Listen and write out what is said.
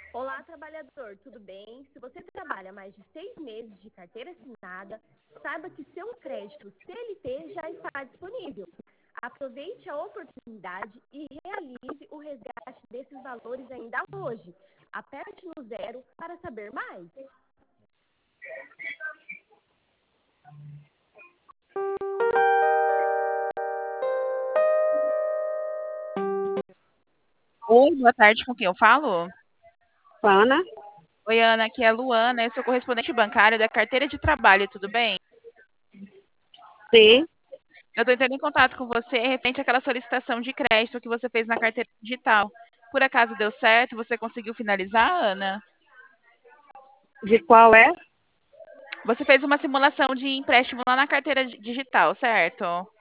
Olá, trabalhador, tudo bem? Se você trabalha mais de 6 meses de carteira assinada, saiba que seu crédito CLT já está disponível. Aproveite a oportunidade e realize o resgate desses valores ainda hoje. Aperte no zero para saber mais. Oi, boa tarde, com quem eu falo? Ana, Oi, Ana, aqui é a Luana, eu sou correspondente bancário da carteira de trabalho, tudo bem? sim, Eu estou entrando em contato com você referente àquela solicitação de crédito que você fez na carteira digital. Por acaso deu certo? Você conseguiu finalizar, Ana? de qual é? Você fez uma simulação de empréstimo lá na carteira digital, certo?